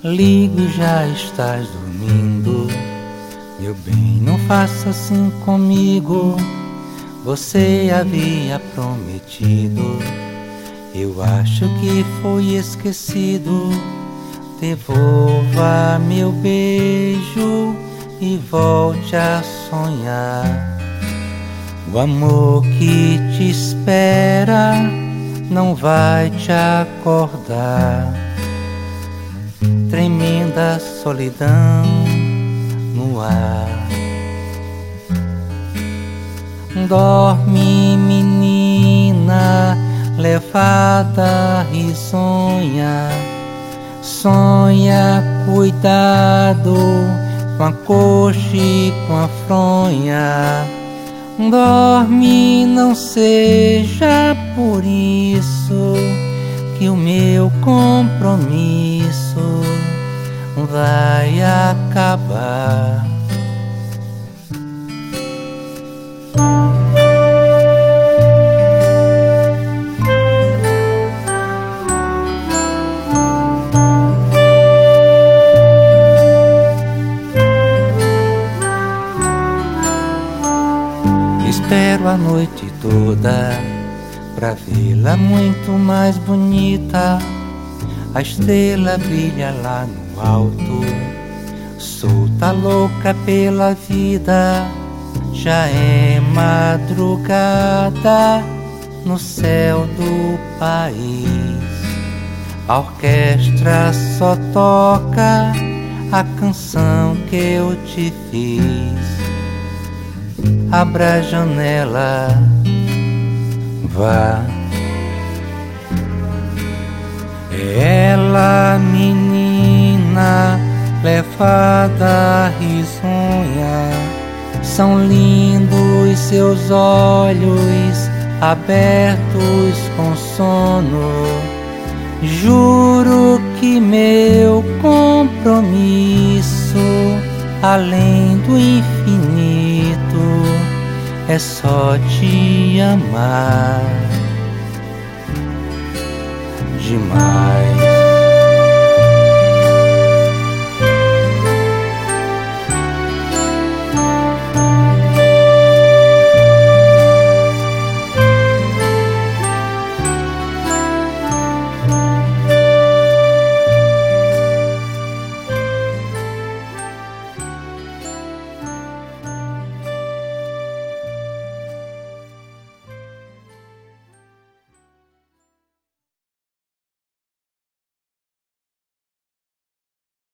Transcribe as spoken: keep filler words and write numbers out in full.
Ligo, já estás dormindo. Meu bem, não faça assim comigo. Você havia prometido. Eu acho que foi esquecido. Devolva meu beijo e volte a sonhar. O amor que te espera não vai te acordar. Tremenda solidão no ar. Dorme, menina, levada risonha. Sonha, cuidado com a coxa e com a fronha. Dorme, não seja por isso que o meu compromisso vai acabar. Espero a noite toda pra vê-la muito mais bonita. A estrela brilha lá no alto, solta louca pela vida. Já é madrugada no céu do país. A orquestra só toca a canção que eu te fiz. Abra a janela, vá. Ela, menina, levada risonha. São lindos seus olhos abertos com sono. Juro que meu compromisso, além do infinito, é só te amar demais.